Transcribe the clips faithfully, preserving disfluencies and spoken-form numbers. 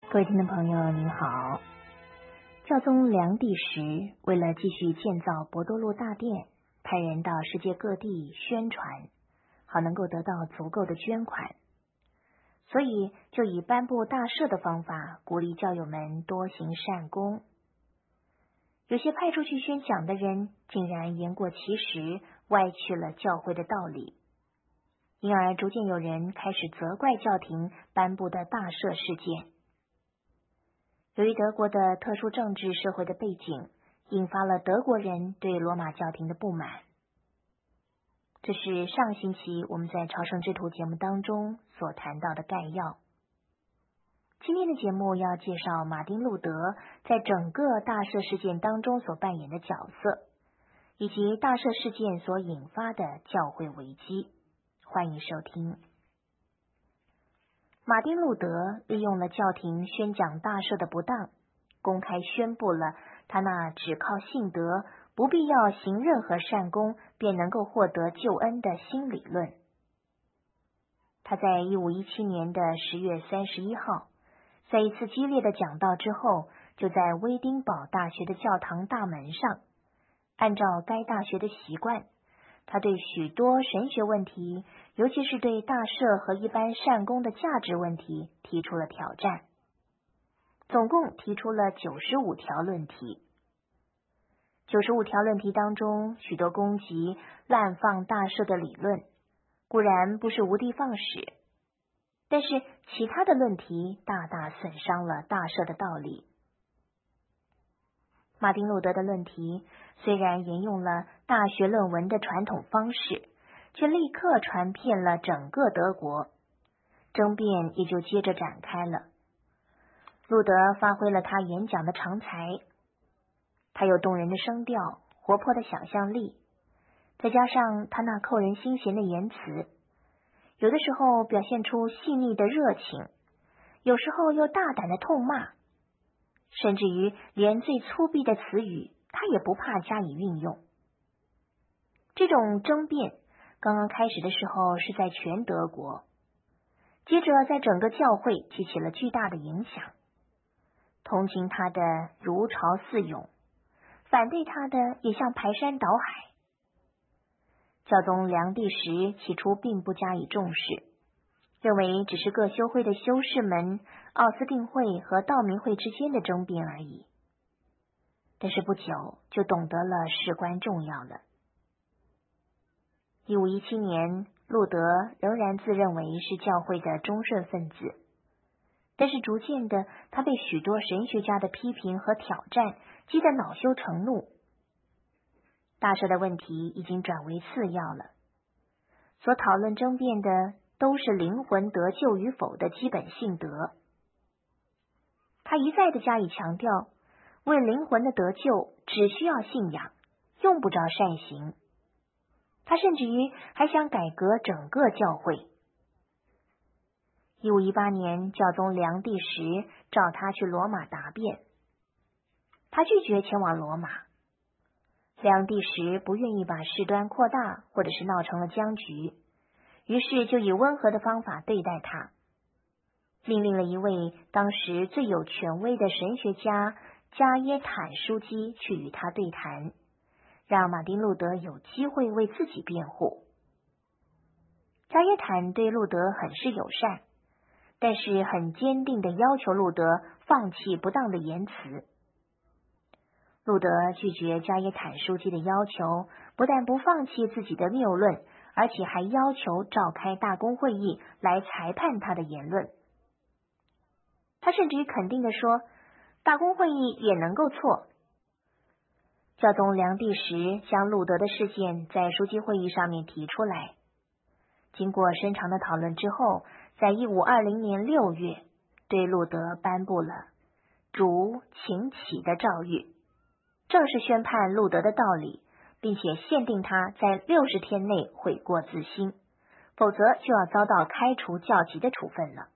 各位听众朋友您好，教宗梁第十为了继续建造博多禄大殿，派人到世界各地宣传，好能够得到足够的捐款，所以就以颁布大赦的方法鼓励教友们多行善功。有些派出去宣讲的人竟然言过其实，歪曲了教会的道理，因而逐渐有人开始责怪教廷颁布的大赦事件。由于德国的特殊政治社会的背景，引发了德国人对罗马教廷的不满。这是上星期我们在朝圣之途节目当中所谈到的概要。今天的节目要介绍马丁路德在整个大赦事件当中所扮演的角色，以及大赦事件所引发的教会危机。欢迎收听。马丁路德利用了教廷宣讲大赦的不当，公开宣布了他那只靠信德，不必要行任何善功便能够获得救恩的新理论。他在一五一七年的十月三十一号，在一次激烈的讲道之后，就在威丁堡大学的教堂大门上，按照该大学的习惯，他对许多神学问题，尤其是对大赦和一般善功的价值问题提出了挑战，总共提出了九十五条论题。九十五条论题当中，许多攻击滥放大赦的理论，固然不是无的放矢，但是其他的论题大大损伤了大赦的道理。马丁路德的论题虽然沿用了大学论文的传统方式，却立刻传遍了整个德国，争辩也就接着展开了。路德发挥了他演讲的长才，他有动人的声调，活泼的想象力，再加上他那扣人心弦的言辞，有的时候表现出细腻的热情，有时候又大胆的痛骂，甚至于连最粗鄙的词语他也不怕加以运用。这种争辩刚刚开始的时候是在全德国，接着在整个教会激起了巨大的影响，同情他的如潮似涌，反对他的也像排山倒海。教宗梁第十起初并不加以重视，认为只是各修会的修士们奥斯定会和道明会之间的争辩而已，但是不久就懂得了事关重要了。一五一七年，路德仍然自认为是教会的忠顺分子，但是逐渐的他被许多神学家的批评和挑战激得恼羞成怒。大赦的问题已经转为次要了，所讨论争辩的都是灵魂得救与否的基本信德。他一再的加以强调，为灵魂的得救只需要信仰，用不着善行。他甚至于还想改革整个教会。一五一八年，教宗梁第十召他去罗马答辩，他拒绝前往罗马。梁第十不愿意把事端扩大，或者是闹成了僵局，于是就以温和的方法对待他，命令了一位当时最有权威的神学家加耶坦枢机去与他对谈，让马丁路德有机会为自己辩护。加耶坦对路德很是友善，但是很坚定地要求路德放弃不当的言辞。路德拒绝加耶坦枢机的要求，不但不放弃自己的谬论，而且还要求召开大公会议来裁判他的言论。他甚至于肯定地说，大公会议也能够错。教宗梁第十将路德的事件在枢机会议上面提出来，经过深长的讨论之后，在一五二零年六月，对路德颁布了主请起的诏谕，正式宣判路德的道理，并且限定他在六十天内悔过自新，否则就要遭到开除教籍的处分了。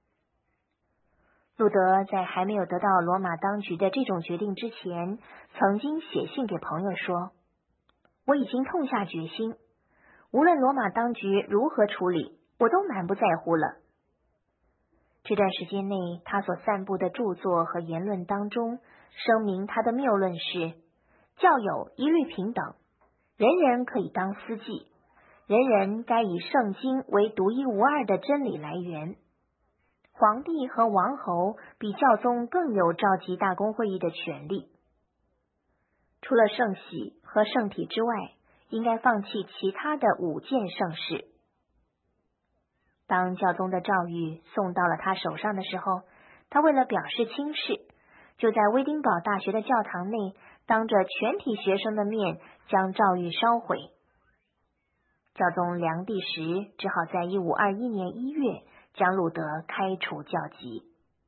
路德在还没有得到罗马当局的这种决定之前，曾经写信给朋友说，我已经痛下决心，无论罗马当局如何处理，我都满不在乎了。 这段时间内，他所散布的著作和言论当中，声明他的谬论是：教友一律平等，人人可以当司祭，人人该以圣经为独一无二的真理来源。皇帝和王侯比教宗更有召集大公会议的权利。除了圣洗和圣体之外，应该放弃其他的五件圣事。当教宗的诏谕送到了他手上的时候，他为了表示轻视，就在威丁堡大学的教堂内，当着全体学生的面将诏谕烧毁。教宗梁第十只好在一五二一年一月将路德开除教籍。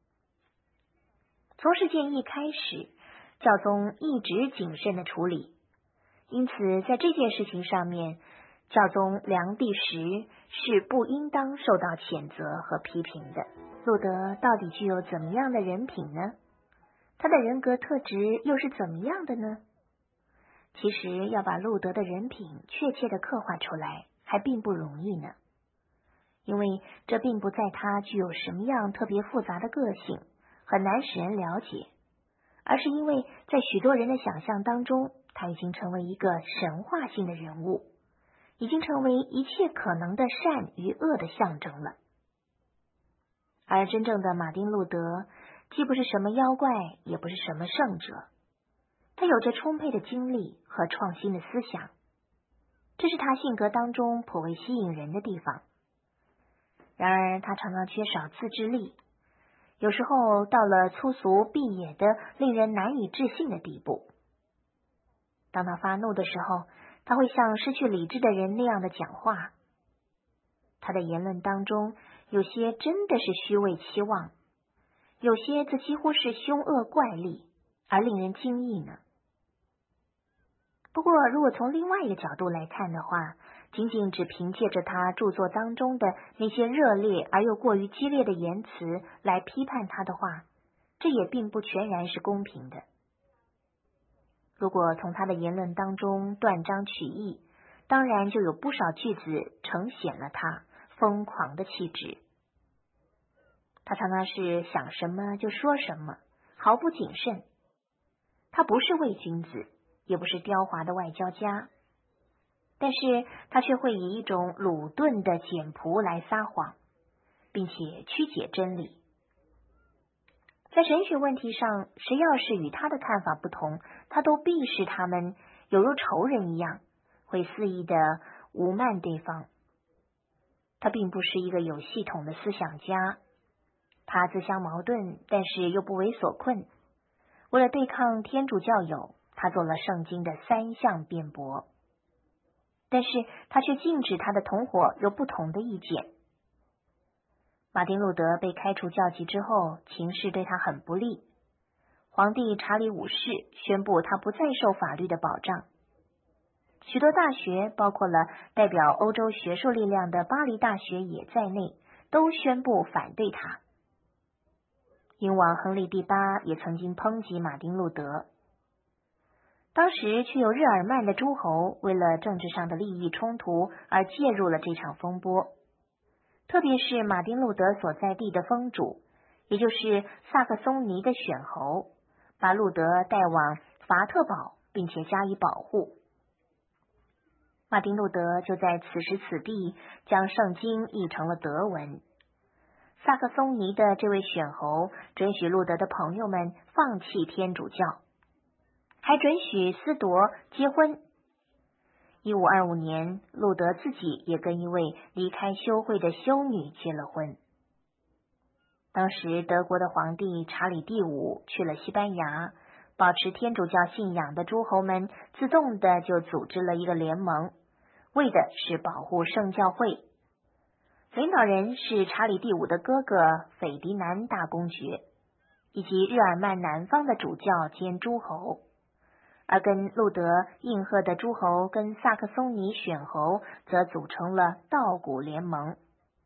从事件一开始，教宗一直谨慎的处理，因此在这件事情上面，教宗梁第十是不应当受到谴责和批评的。路德到底具有怎么样的人品呢？他的人格特质又是怎么样的呢？其实要把路德的人品确切的刻画出来，还并不容易呢。因为这并不在他具有什么样特别复杂的个性，很难使人了解，而是因为在许多人的想象当中，他已经成为一个神话性的人物，已经成为一切可能的善与恶的象征了。而真正的马丁路德既不是什么妖怪，也不是什么圣者，他有着充沛的精力和创新的思想，这是他性格当中颇为吸引人的地方。然而他常常缺少自制力，有时候到了粗俗闭野的令人难以置信的地步。当他发怒的时候，他会像失去理智的人那样的讲话。他的言论当中，有些真的是虚伪期望，有些则几乎是凶恶怪力，而令人惊异呢。不过如果从另外一个角度来看的话，仅仅只凭借着他著作当中的那些热烈而又过于激烈的言辞来批判他的话，这也并不全然是公平的。如果从他的言论当中断章取义，当然就有不少句子呈现了他疯狂的气质。他常常是想什么就说什么，毫不谨慎。他不是伪君子，也不是刁滑的外交家，但是他却会以一种鲁钝的简朴来撒谎，并且曲解真理。在神学问题上，谁要是与他的看法不同，他都鄙视他们，犹如仇人一样，会肆意的侮慢对方。他并不是一个有系统的思想家，他自相矛盾，但是又不为所困。为了对抗天主教友，他做了圣经的三项辩驳，但是他却禁止他的同伙有不同的意见。马丁路德被开除教籍之后，情势对他很不利。皇帝查理五世宣布他不再受法律的保障。许多大学，包括了代表欧洲学术力量的巴黎大学也在内，都宣布反对他。英王亨利第八也曾经抨击马丁路德。当时却有日耳曼的诸侯为了政治上的利益冲突而介入了这场风波，特别是马丁路德所在地的封主，也就是萨克松尼的选侯，把路德带往法特堡，并且加以保护。马丁路德就在此时此地将圣经译成了德文。萨克松尼的这位选侯准许路德的朋友们放弃天主教，还准许司铎结婚。一五二五年，路德自己也跟一位离开修会的修女结了婚。当时德国的皇帝查理第五去了西班牙，保持天主教信仰的诸侯们自动的就组织了一个联盟，为的是保护圣教会。领导人是查理第五的哥哥斐迪南大公爵，以及日耳曼南方的主教兼诸侯。而跟路德应和的诸侯跟萨克松尼选侯则组成了道古联盟。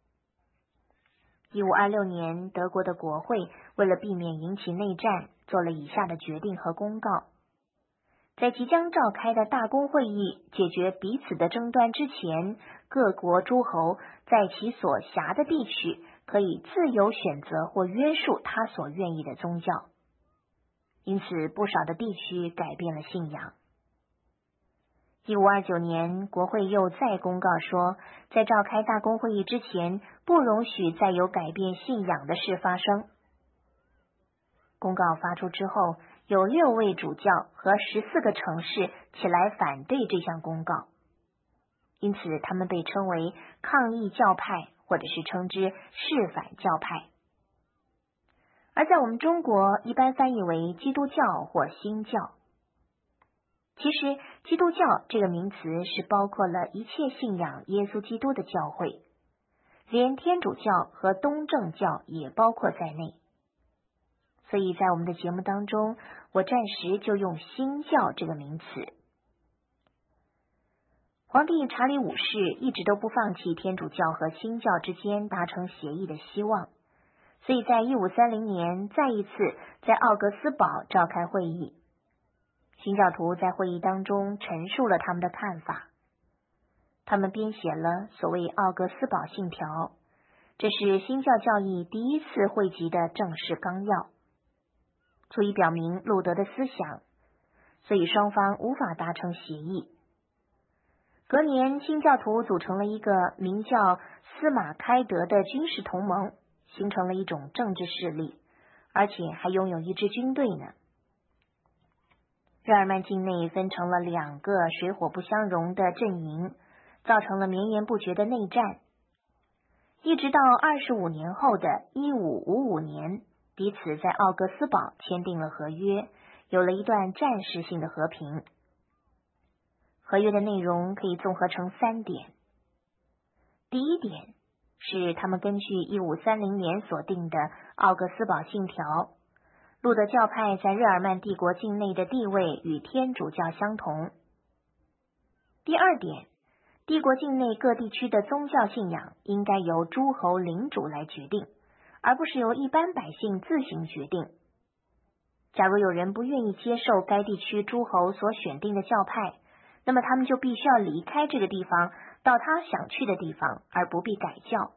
一五二六年，德国的国会为了避免引起内战，做了以下的决定和公告：在即将召开的大公会议解决彼此的争端之前，各国诸侯在其所辖的地区可以自由选择或约束他所愿意的宗教，因此不少的地区改变了信仰。一五二九年，国会又再公告说，在召开大公会议之前，不容许再有改变信仰的事发生。公告发出之后，有六位主教和十四个城市起来反对这项公告，因此他们被称为抗议教派，或者是称之释反教派。而在我们中国，一般翻译为基督教或新教。其实基督教这个名词是包括了一切信仰耶稣基督的教会，连天主教和东正教也包括在内。所以在我们的节目当中，我暂时就用新教这个名词。皇帝查理五世一直都不放弃天主教和新教之间达成协议的希望，所以在一五三零年再一次在奥格斯堡召开会议。新教徒在会议当中陈述了他们的看法，他们编写了所谓奥格斯堡信条，这是新教教义第一次汇集的正式纲要，足以表明路德的思想，所以双方无法达成协议。隔年，新教徒组成了一个名叫司马开德的军事同盟，形成了一种政治势力，而且还拥有一支军队呢。日耳曼境内分成了两个水火不相容的阵营，造成了绵延不绝的内战。一直到二十五年后的一五五五年，彼此在奥格斯堡签订了合约，有了一段暂时性的和平。合约的内容可以综合成三点。第一点是他们根据一五三零年所定的奥格斯堡信条，路德教派在日耳曼帝国境内的地位与天主教相同。第二点，帝国境内各地区的宗教信仰应该由诸侯领主来决定，而不是由一般百姓自行决定。假如有人不愿意接受该地区诸侯所选定的教派，那么他们就必须要离开这个地方，到他想去的地方，而不必改教。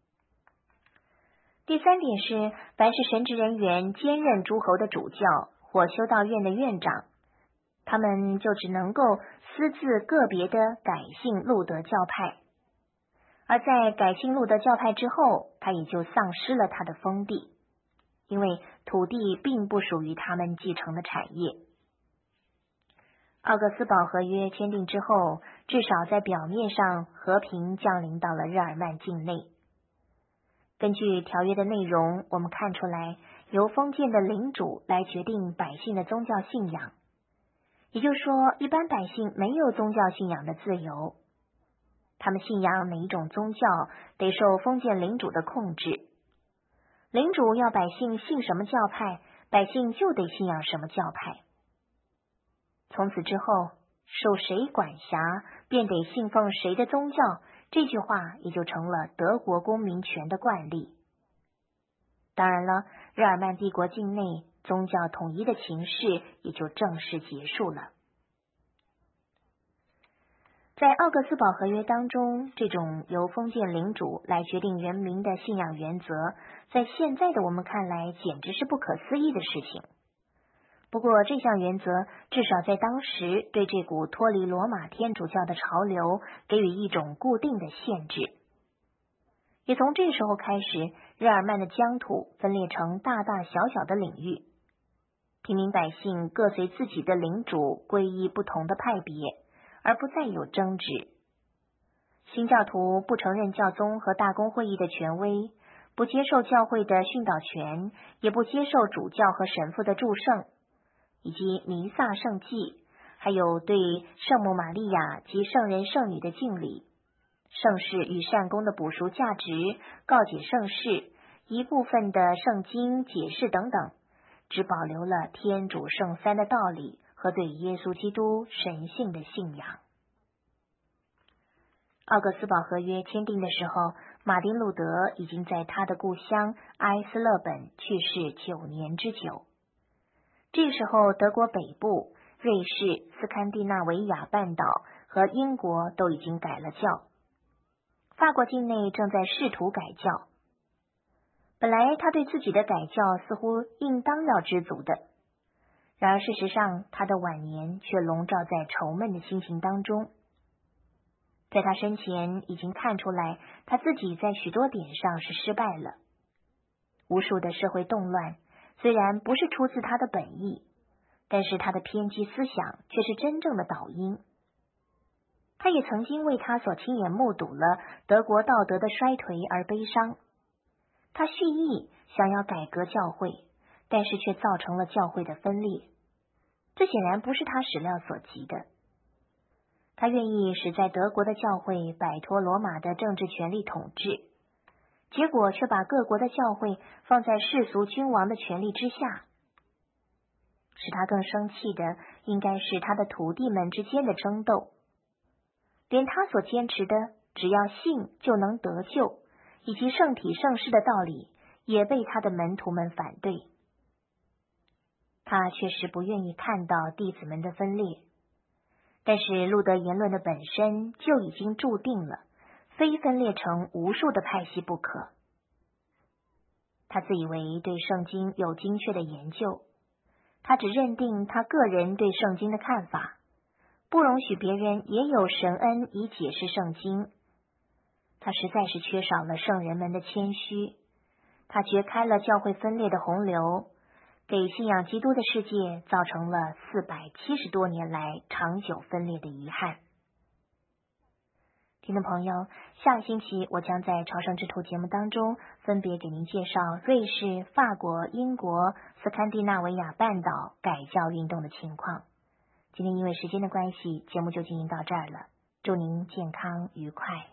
第三点是，凡是神职人员兼任诸侯的主教或修道院的院长，他们就只能够私自个别的改信路德教派，而在改信路德教派之后，他也就丧失了他的封地，因为土地并不属于他们继承的产业。奥格斯堡合约签订之后，至少在表面上和平降临到了日耳曼境内。根据条约的内容，我们看出来，由封建的领主来决定百姓的宗教信仰，也就是说，一般百姓没有宗教信仰的自由，他们信仰哪一种宗教得受封建领主的控制，领主要百姓信什么教派，百姓就得信仰什么教派。从此之后，受谁管辖，便得信奉谁的宗教，这句话也就成了德国公民权的惯例。当然了，日耳曼帝国境内宗教统一的情势也就正式结束了。在奥格斯堡合约当中，这种由封建领主来决定人民的信仰原则，在现在的我们看来简直是不可思议的事情。不过这项原则至少在当时对这股脱离罗马天主教的潮流给予一种固定的限制。也从这时候开始，日耳曼的疆土分裂成大大小小的领域，平民百姓各随自己的领主皈依不同的派别，而不再有争执。新教徒不承认教宗和大公会议的权威，不接受教会的训导权，也不接受主教和神父的祝圣，以及弥撒圣祭，还有对圣母玛利亚及圣人圣女的敬礼，圣事与善功的补赎价值，告解圣事，一部分的圣经解释等等，只保留了天主圣三的道理和对耶稣基督神性的信仰。奥格斯堡合约签订的时候，马丁路德已经在他的故乡埃斯勒本去世九年之久。这时候，德国北部、瑞士、斯堪的纳维亚半岛和英国都已经改了教，法国境内正在试图改教。 本来他对自己的改教似乎应当要知足的，然而事实上他的晚年却笼罩在愁闷的心情当中。在他生前已经看出来，他自己在许多点上是失败了。无数的社会动乱虽然不是出自他的本意，但是他的偏激思想却是真正的导因。他也曾经为他所亲眼目睹了德国道德的衰颓而悲伤。他蓄意想要改革教会，但是却造成了教会的分裂，这显然不是他始料所及的。他愿意使在德国的教会摆脱罗马的政治权力统治，结果却把各国的教会放在世俗君王的权力之下。使他更生气的应该是他的徒弟们之间的争斗，连他所坚持的只要信就能得救以及圣体圣事的道理也被他的门徒们反对。他确实不愿意看到弟子们的分裂，但是路德言论的本身就已经注定了非分裂成无数的派系不可。他自以为对圣经有精确的研究，他只认定他个人对圣经的看法，不容许别人也有神恩以解释圣经。他实在是缺少了圣人们的谦虚，他掘开了教会分裂的洪流，给信仰基督的世界造成了四百七十多年来长久分裂的遗憾。听众朋友，下个星期我将在朝圣之途节目当中分别给您介绍瑞士、法国、英国、斯堪的纳维亚半岛改教运动的情况。今天因为时间的关系，节目就进行到这儿了。祝您健康愉快。